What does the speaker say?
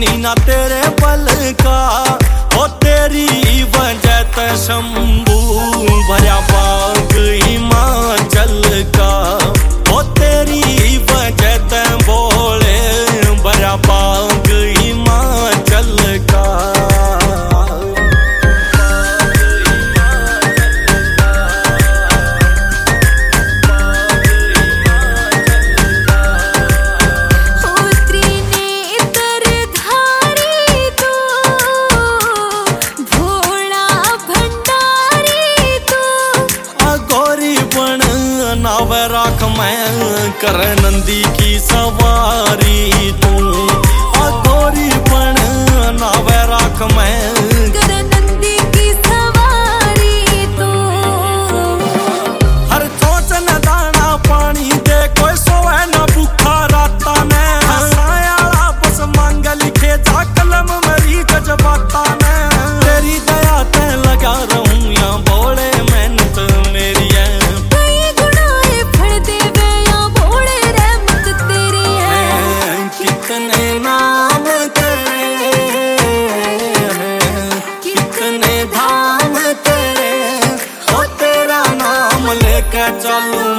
पानी ना तेरे बल का, ओ तेरी वजह ते शंभू भरा बाग हिमाचल का, ओ तेरी वजह ते बोले भरा बाग हिमाचल का। नाव राख मैं कर नंदी की सवारी तू, गोरी पण नाव राख मैं कर नंदी की सवारी तू। हर चोच न दाना पानी दे कोई सोए न भूखा राता ने, सायाला बस मांग लिखे जा कलम मेरी जज्बाता ने। तेरी दया ते लगा रहूं या बोले मेहनत मेरी है, कितने नाम तेरे हैं, कितने धाम तेरे, ओ तेरा नाम लेकर चलूं